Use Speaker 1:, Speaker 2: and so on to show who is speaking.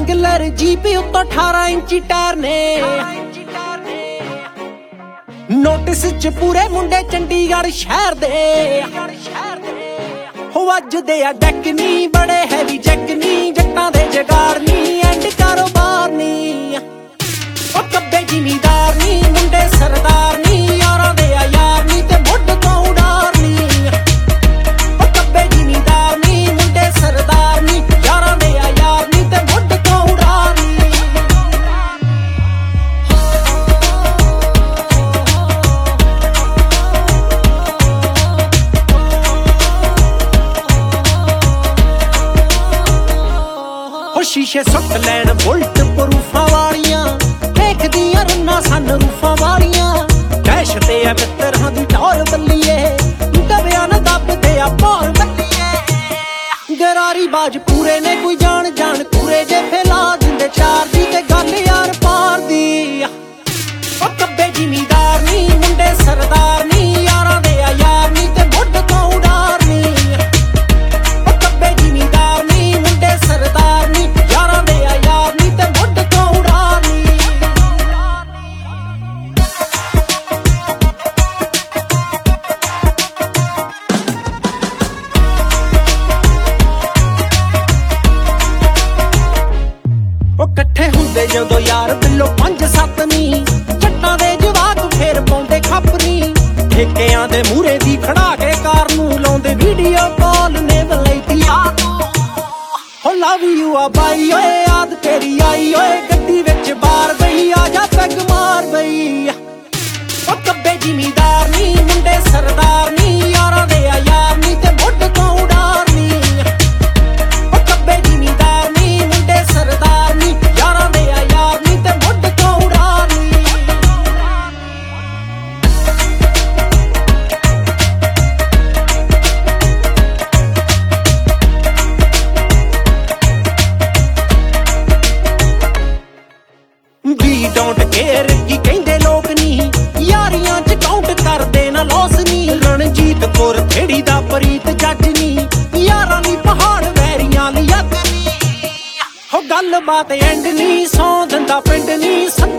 Speaker 1: Regular jeep ਉੱਤੋਂ 18 ਇੰਚੀ tyre ਨੇ। ਨੋਟਿਸ ਚ ਪੂਰੇ ਮੁੰਡੇ ਚੰਡੀਗੜ੍ਹ ਸ਼ਹਿਰ ਦੇ ਹੋ ਵੱਜਦੇ ਆ ਡੈਕ ਨੀ, ਬੜੇ ਹੈਵੀ ਜੈਕ ਨੀ, ਜੱਟਾਂ ਦੇ ਜਗਾੜ ਨੀ, ਐਂਡ ਕਾਰੋਬਾਰ ਨੀ। ਉਹ ਕੱਬੇ ਜ਼ਿਮੀਦਾਰ ਨੀ, ਮੁੰਡੇ ਸਰਦਾਰ ਨੀ, ਯਾਰਾਂ ਦੇ ਆ ਯਾਰ ਨੀ ਤੇ ਮੁੱਢ ਤੋਂ ਉਡਾਰ ਨੀ। ਉਹ ਕੱਬੇ ਜ਼ਿਮੀਦਾਰ ਨੀ, ਮੁੰਡੇ ਸਰਦਾਰ ਨੀ, ਯਾਰਾਂ ਦੇ ਆ ਯਾਰ ਨੀ ਤੇ ਮੁੱਢ ਤੋਂ ਉਡਾਰ ਨੀ। ਉਹ ਸ਼ੀਸ਼ੇ ਸੁੱਟ ਲੈਣ ਬੁਲਟ ਪ੍ਰੂਫਾਂ ਵਾਲੀਆਂ, ਦੇਖਦੀਆਂ ਰੰਨਾਂ ਸਨ ਰੂਫਾਂ ਵਾਲੀਆਂ। ਕੈਸ਼ ਤੇ ਆ ਮਿੱਤਰਾਂ ਦੀ ਟੌਰ ਬੱਲੀਏ, ਦਬਿਆ ਨਾ ਦੱਬਦੇ ਆ ਭੌਰ ਬੱਲੀਏ। ਗਰਾਰੀ ਬਾਜ ਪੂਰੇ ਨੇ ਕੋਈ ਜਾਣ ਜਾਣ ਪੂਰੇ ਜੇ ਫੈਲਾ ਦਿੰਦੇ ਚਾਰ ਦੀ ਤੇ ਗੱਲ ਯਾਰ ਪਾਰ ਦੀ। ਉਹ ਕੱਬੇ ਜ਼ਿਮੀਦਾਰ ਨੀ, ਮੁੰਡੇ ਸਰਦਾਰ ਨੀ, ਯਾਰਾਂ ਦੇ ਆ ਯਾਰ ਨੀ ਤੇ ਮੁੱਢ ਤੋਂ ਉਡਾਰ ਨੀ। ਉਹ ਕੱਬੇ ਜ਼ਿਮੀਦਾਰ ਨੀ, ਮੁੰਡੇ ਸਰਦਾਰ ਨੀ, ਯਾਰਾਂ ਦੇ ਆ ਯਾਰ ਨੀ ਤੇ ਮੁੱਢ ਤੋਂ ਉਡਾਰ ਨੀ। ਉਹ ਇਕੱਠੇ ਹੁੰਦੇ ਜਦੋਂ ਯਾਰ ਬਿੱਲੋ 5-7 ਨੀ, ਜੱਟਾਂ ਦੇ ਜਵਾਕ ਫੇਰ ਪਾਉਂਦੇ ਖੱਪਰੀ। ਠੇਕਿਆਂ ਦੇ ਮੂਹਰੇ ਦੀ ਖੜਾ ਕੇ ਕਾਰ ਨੂੰ ਲਾਉਂਦੇ ਵੀਡੀਓ ਕਾਲ ਨੇ ਵਲੈਤੀ ਆ ਤੂੰ। ਹੋ ਲਵ ਯੂ ਆ ਬਾਈ ਓਏ, ਯਾਦ ਤੇਰੀ ਆਈ ਓਏ, ਗੱਡੀ ਵਿੱਚ ਬਾਰ ਬਈ ਆ ਜਾ ਪੈਗ ਮਾਰ ਬਈ। ਉਹ ਕੱਬੇ ਜ਼ਿਮੀਦਾਰ ਨੀ, ਮੁੰਡੇ ਸਰਦਾਰ ਨੀ, ਯਾਰਾਂ ਦੇ ਆ ਯਾਰ ਨੀ ਤੇ ਮੁੱਢ ਤੋਂ ਉਡਾਰ ਨੀ। ਉਹ ਕੱਬੇ ਜ਼ਿਮੀਦਾਰ ਨੀ, ਮੁੰਡੇ ਸਰਦਾਰ ਨੀ, ਯਾਰਾਂ ਦੇ ਆ ਯਾਰ ਨੀ ਤੇ ਮੁੱਢ ਤੋਂ ਉਡਾਰ ਨੀ। ਵੀ ਡੋਂਟ ਕੇਅਰ ਕੀ ਕਹਿੰਦੇ ਲੋਕ ਨੀ, ਯਾਰੀਆਂ ਚ ਕਾਊਂਟ ਕਰਦੇ ਨਾ ਲੋਸ ਨੀ। ਰਣਜੀਤ ਕੌਰ ਖੇੜੀ ਦਾ ਪ੍ਰੀਤ ਜੱਜ ਨੀ, ਯਾਰਾਂ ਨੀ ਪਹਾੜ ਵੈਰੀਆਂ ਲਈ ਅੱਗ ਨੀ। ਹੋ ਗੱਲਬਾਤ ਐਂਡ ਨੀ, ਸੌਂ ਦਿੰਦਾ ਪਿੰਡ ਨੀ।